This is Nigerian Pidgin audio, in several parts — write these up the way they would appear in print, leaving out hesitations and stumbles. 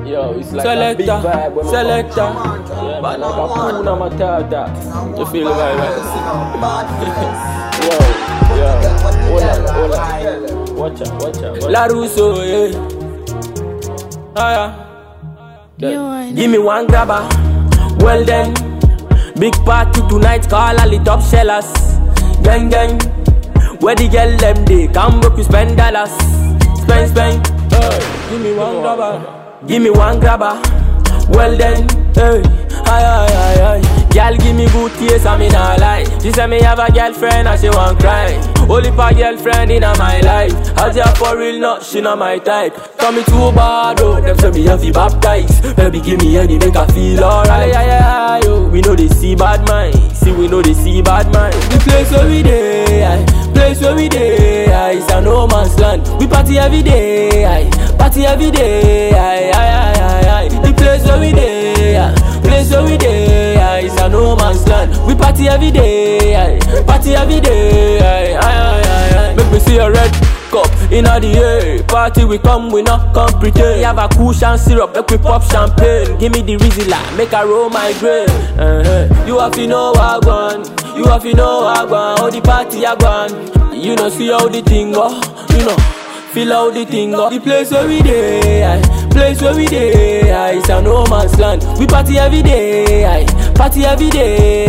Yo, it's like Selector, a big vibe when selector. yeah, man, like a Puna Matata. You feel the vibe, right? Hold on. Watch out. La Russo, yeah. Then, Give me one grabber. Well then, big party tonight. Call all the top sellers. Gang. Where the girl them they come up, you spend dollars. Spend. Give me one grabber. Give me one grabber. Well then, hey, aye. Girl give me good taste, I mean I lie. She say me have a girlfriend and she want cry. Only for girlfriend in my life. As ya for real, not she not my type. Call me too bad, oh. Them say me have to baptize. Baby give me any make I feel alright. Yeah, yo. We know they see bad mind. See we know they see bad mind. The place where we dey, place where we dey, it's a no man's land. We party every day, party every day, The place where we dey, place where we dey, it's a no man's land. We party every day, party every day, Make me see a red cup inna the air. Party we come, we not come pretend. We have a cushion syrup, make we pop champagne. Give me the Rizla, make I roll my grave. You have to know what I want. You have to know what I want. How the party I want. You know see how the thing go. You know feel how the thing go. The place where we dey, place where we dey, it's a no man's land. We party every day, party every day,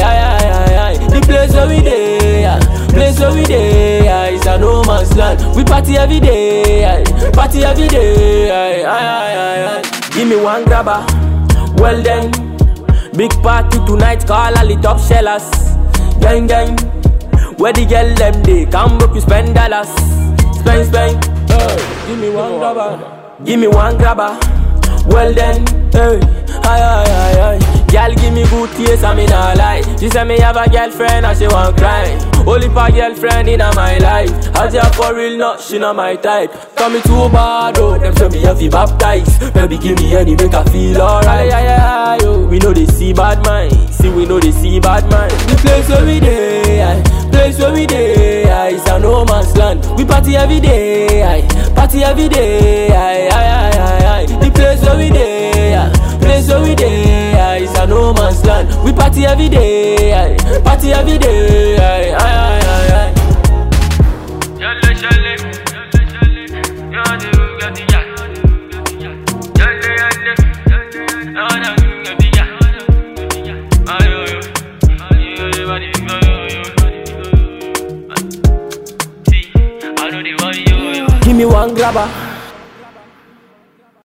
The place where we dey, place where we dey, it's a no man's land. We party every day, party every day, Give me one grabber. Well then, big party tonight. Call all the top sellers. Gang. Where the girl them they come up, you spend dollars. Spend. Give me one grabber. Give me one grabber. Well then, hey, aye. Girl give me good taste, I mean I lie. She say me have a girlfriend and she want cry. Only for girlfriend in my life. As ya for real, not she not my type. Call me too bad, oh. Them say me have to baptize. Baby give me any make I feel alright. Yeah, yo. We know they see bad mind. See we know they see bad mind. The place where we dey, place where we dey, it's a no man's land. We party every day, party every day, The place where we dey, place where we dey, it's a no man's land. We party every day, party every day, Give me one grabber.